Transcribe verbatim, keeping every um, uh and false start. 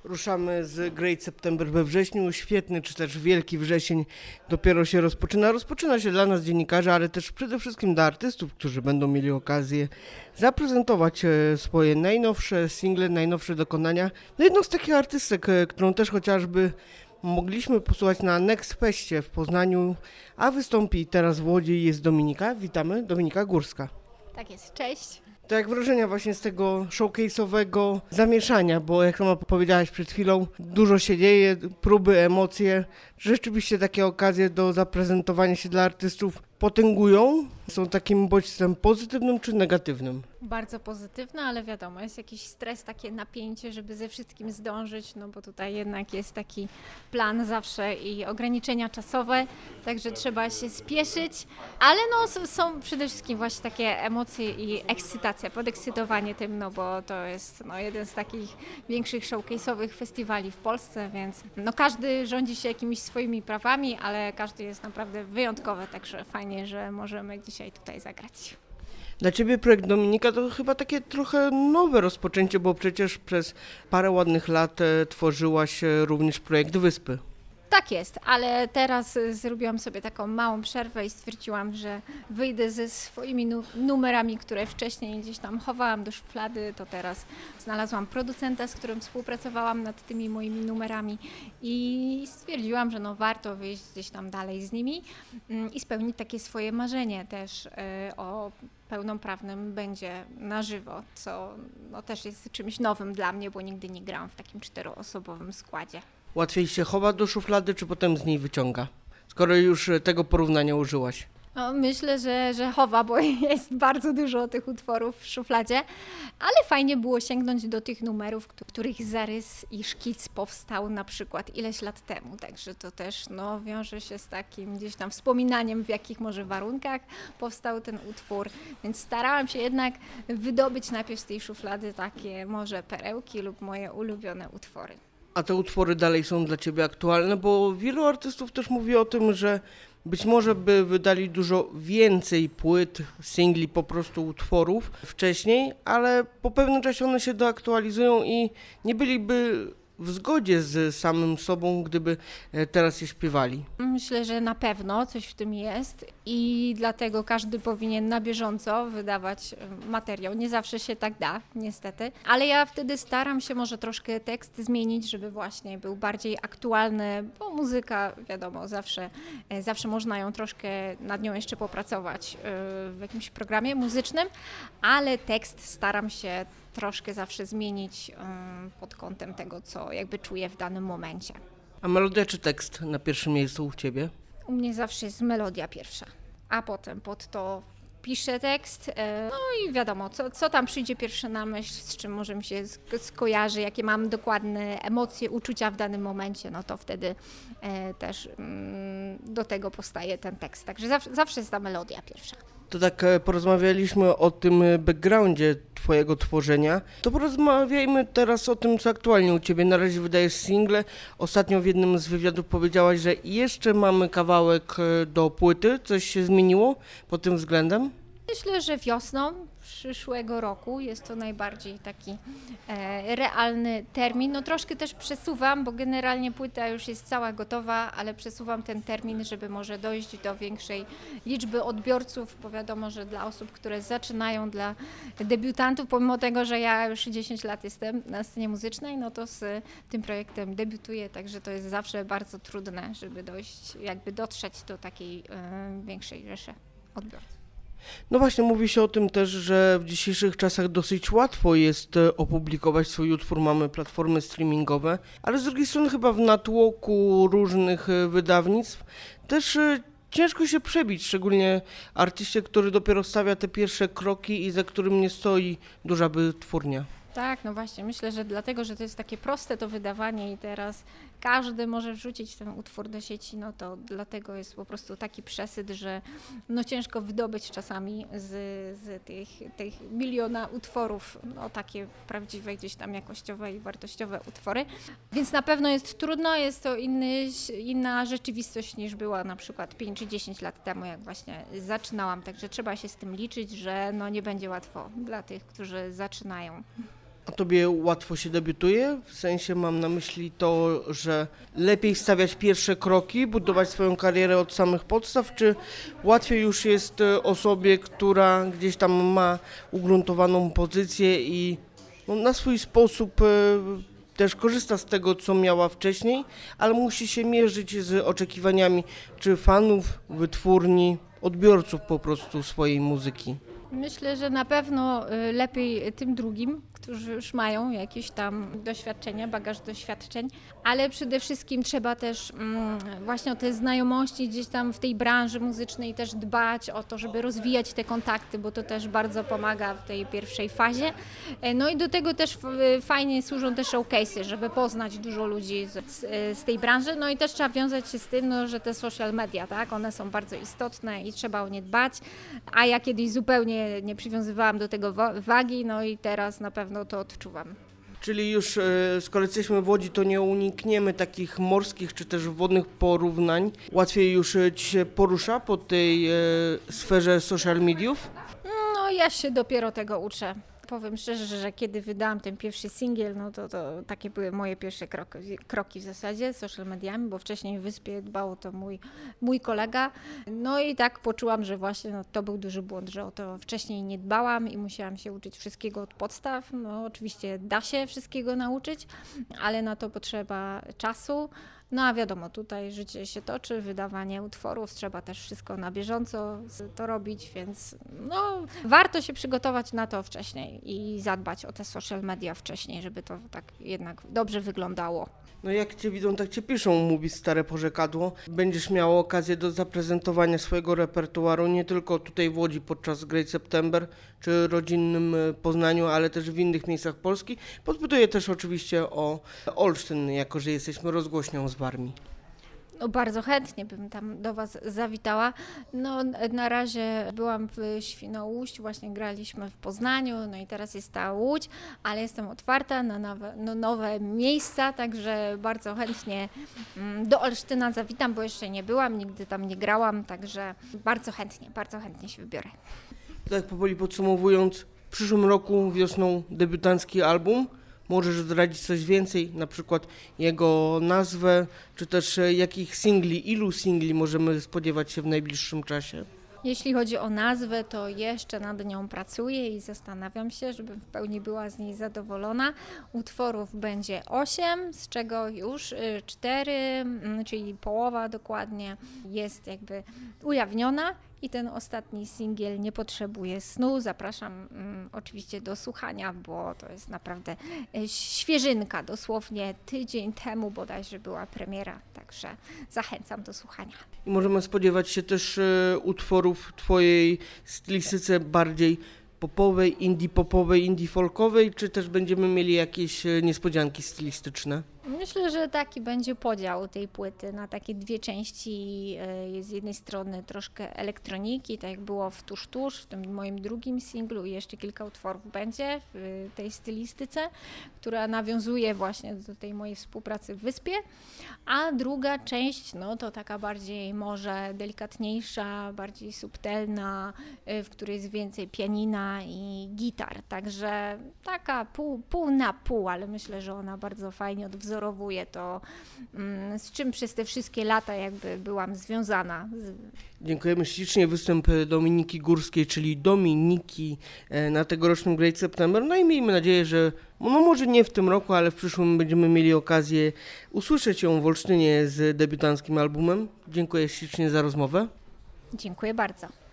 Ruszamy z Great September we wrześniu. Świetny, czy też wielki wrzesień dopiero się rozpoczyna. Rozpoczyna się dla nas dziennikarzy, ale też przede wszystkim dla artystów, którzy będą mieli okazję zaprezentować swoje najnowsze single, najnowsze dokonania. No jedną z takich artystek, którą też chociażby mogliśmy posłuchać na Next Festie w Poznaniu, a wystąpi teraz w Łodzi, jest Dominika. Witamy, Dominika Górska. Tak jest, cześć. To jak wrażenia właśnie z tego showcase'owego zamieszania, bo jak sama powiedziałaś przed chwilą, dużo się dzieje, próby, emocje, rzeczywiście takie okazje do zaprezentowania się dla artystów potęgują, są takim bodźcem pozytywnym czy negatywnym? Bardzo pozytywne, ale wiadomo, jest jakiś stres, takie napięcie, żeby ze wszystkim zdążyć, no bo tutaj jednak jest taki plan zawsze i ograniczenia czasowe, także trzeba się spieszyć, ale no są przede wszystkim właśnie takie emocje i ekscytacja, podekscytowanie tym, no bo to jest no, jeden z takich większych showcase'owych festiwali w Polsce, więc no każdy rządzi się jakimiś swoimi prawami, ale każdy jest naprawdę wyjątkowy, także fajnie, że możemy dzisiaj tutaj zagrać. Dla Ciebie projekt Dominika to chyba takie trochę nowe rozpoczęcie, bo przecież przez parę ładnych lat tworzyłaś również projekt Wyspy. Tak jest, ale teraz zrobiłam sobie taką małą przerwę i stwierdziłam, że wyjdę ze swoimi nu- numerami, które wcześniej gdzieś tam chowałam do szuflady, to teraz znalazłam producenta, z którym współpracowałam nad tymi moimi numerami i stwierdziłam, że no warto wyjść gdzieś tam dalej z nimi i spełnić takie swoje marzenie też o pełnoprawnym będzie na żywo, co no też jest czymś nowym dla mnie, bo nigdy nie grałam w takim czteroosobowym składzie. Łatwiej się chowa do szuflady, czy potem z niej wyciąga? Skoro już tego porównania użyłaś. No, myślę, że, że chowa, bo jest bardzo dużo tych utworów w szufladzie, ale fajnie było sięgnąć do tych numerów, których zarys i szkic powstał na przykład ileś lat temu, także to też no, wiąże się z takim gdzieś tam wspominaniem, w jakich może warunkach powstał ten utwór, więc starałam się jednak wydobyć najpierw z tej szuflady takie może perełki lub moje ulubione utwory. A te utwory dalej są dla Ciebie aktualne, bo wielu artystów też mówi o tym, że być może by wydali dużo więcej płyt, singli, po prostu utworów wcześniej, ale po pewnym czasie one się doaktualizują i nie byliby w zgodzie z samym sobą, gdyby teraz je śpiewali. Myślę, że na pewno coś w tym jest i dlatego każdy powinien na bieżąco wydawać materiał. Nie zawsze się tak da, niestety, ale ja wtedy staram się może troszkę tekst zmienić, żeby właśnie był bardziej aktualny, bo muzyka, wiadomo, zawsze, zawsze można ją troszkę nad nią jeszcze popracować w jakimś programie muzycznym, ale tekst staram się troszkę zawsze zmienić um, pod kątem tego, co jakby czuję w danym momencie. A melodia czy tekst na pierwszym miejscu u Ciebie? U mnie zawsze jest melodia pierwsza, a potem pod to piszę tekst, no i wiadomo, co, co tam przyjdzie pierwsze na myśl, z czym może mi się skojarzy, jakie mam dokładne emocje, uczucia w danym momencie, no to wtedy e, też mm, do tego powstaje ten tekst. Także zawsze, zawsze jest ta melodia pierwsza. To tak porozmawialiśmy o tym backgroundzie Twojego tworzenia, to porozmawiajmy teraz o tym, co aktualnie u Ciebie. Na razie wydajesz single. Ostatnio w jednym z wywiadów powiedziałaś, że jeszcze mamy kawałek do płyty. Coś się zmieniło pod tym względem? Myślę, że wiosną przyszłego roku jest to najbardziej taki e, realny termin. No troszkę też przesuwam, bo generalnie płyta już jest cała gotowa, ale przesuwam ten termin, żeby może dojść do większej liczby odbiorców, bo wiadomo, że dla osób, które zaczynają, dla debiutantów, pomimo tego, że ja już dziesięć lat jestem na scenie muzycznej, no to z tym projektem debiutuję, także to jest zawsze bardzo trudne, żeby dojść, jakby dotrzeć do takiej e, większej rzeszy odbiorców. No właśnie, mówi się o tym też, że w dzisiejszych czasach dosyć łatwo jest opublikować swój utwór, mamy platformy streamingowe, ale z drugiej strony chyba w natłoku różnych wydawnictw też ciężko się przebić, szczególnie artyście, który dopiero stawia te pierwsze kroki i za którym nie stoi duża wytwórnia. Tak, no właśnie, myślę, że dlatego, że to jest takie proste to wydawanie i teraz każdy może wrzucić ten utwór do sieci, no to dlatego jest po prostu taki przesyt, że no ciężko wydobyć czasami z, z tych, tych miliona utworów, no takie prawdziwe gdzieś tam jakościowe i wartościowe utwory, więc na pewno jest trudno, jest to inny, inna rzeczywistość niż była na przykład pięć czy dziesięć lat temu, jak właśnie zaczynałam, także trzeba się z tym liczyć, że no nie będzie łatwo dla tych, którzy zaczynają. A tobie łatwo się debiutuje? W sensie mam na myśli to, że lepiej stawiać pierwsze kroki, budować swoją karierę od samych podstaw, czy łatwiej już jest e, osobie, która gdzieś tam ma ugruntowaną pozycję i no, na swój sposób e, też korzysta z tego, co miała wcześniej, ale musi się mierzyć z oczekiwaniami czy fanów, wytwórni, odbiorców po prostu swojej muzyki. Myślę, że na pewno y, lepiej tym drugim, którzy już mają jakieś tam doświadczenia, bagaż doświadczeń, ale przede wszystkim trzeba też mm, właśnie o te znajomości gdzieś tam w tej branży muzycznej też dbać o to, żeby rozwijać te kontakty, bo to też bardzo pomaga w tej pierwszej fazie. E, No i do tego też f- fajnie służą te showcase'y, żeby poznać dużo ludzi z, z, z tej branży, no i też trzeba wiązać się z tym, no, że te social media, tak, one są bardzo istotne i trzeba o nie dbać, a ja kiedyś zupełnie nie przywiązywałam do tego wa- wagi, no i teraz na pewno to odczuwam. Czyli już e, skoro jesteśmy w Łodzi, to nie unikniemy takich morskich czy też wodnych porównań. Łatwiej już e, ci się porusza po tej e, sferze social mediów? No ja się dopiero tego uczę. Powiem szczerze, że kiedy wydałam ten pierwszy singiel, no to, to takie były moje pierwsze kroki, kroki w zasadzie z social mediami, bo wcześniej w Wyspie dbał o to mój, mój kolega. No i tak poczułam, że właśnie no, to był duży błąd, że o to wcześniej nie dbałam i musiałam się uczyć wszystkiego od podstaw. No oczywiście da się wszystkiego nauczyć, ale na to potrzeba czasu. No a wiadomo, tutaj życie się toczy, wydawanie utworów, trzeba też wszystko na bieżąco to robić, więc no, warto się przygotować na to wcześniej i zadbać o te social media wcześniej, żeby to tak jednak dobrze wyglądało. No jak cię widzą, tak cię piszą, mówi stare porzekadło. Będziesz miał okazję do zaprezentowania swojego repertuaru nie tylko tutaj w Łodzi podczas Great September czy rodzinnym e, Poznaniu, ale też w innych miejscach Polski. Podpytuję też oczywiście o Olsztyn, jako że jesteśmy rozgłośnią z Warmii. No, bardzo chętnie bym tam do Was zawitała. No, na razie byłam w Świnoujściu, właśnie graliśmy w Poznaniu, no i teraz jest ta Łódź, ale jestem otwarta na nowe, no, nowe miejsca, także bardzo chętnie mm, do Olsztyna zawitam, bo jeszcze nie byłam, nigdy tam nie grałam, także bardzo chętnie, bardzo chętnie się wybiorę. Tak powoli podsumowując, w przyszłym roku wiosną debiutancki album. Możesz zdradzić coś więcej, na przykład jego nazwę, czy też e, jakich singli, ilu singli możemy spodziewać się w najbliższym czasie? Jeśli chodzi o nazwę, to jeszcze nad nią pracuję i zastanawiam się, żebym w pełni była z niej zadowolona. Utworów będzie osiem, z czego już y, cztery, mm, czyli połowa dokładnie jest jakby ujawniona i ten ostatni singiel Nie potrzebuje snu. Zapraszam mm, oczywiście do słuchania, bo to jest naprawdę y, świeżynka, dosłownie tydzień temu bodajże była premiera, także zachęcam do słuchania. I możemy spodziewać się też e, utworów w twojej stylistyce bardziej popowej, indie popowej, indie folkowej, czy też będziemy mieli jakieś e, niespodzianki stylistyczne? Myślę, że taki będzie podział tej płyty na takie dwie części. Y, Z jednej strony troszkę elektroniki, tak jak było w Tuż Tuż, w tym moim drugim singlu i jeszcze kilka utworów będzie w y, tej stylistyce, która nawiązuje właśnie do tej mojej współpracy w Wyspie, a druga część, no to taka bardziej może delikatniejsza, bardziej subtelna, y, w której jest więcej pianina i gitar, także taka pół, pół na pół, ale myślę, że ona bardzo fajnie odwzorowuje to, mm, z czym przez te wszystkie lata jakby byłam związana. Z... Dziękujemy ślicznie. Występ Dominiki Górskiej, czyli Dominiki e, na tegorocznym Great September. No i miejmy nadzieję, że no może nie w tym roku, ale w przyszłym będziemy mieli okazję usłyszeć ją w Olsztynie z debiutanckim albumem. Dziękuję ślicznie za rozmowę. Dziękuję bardzo.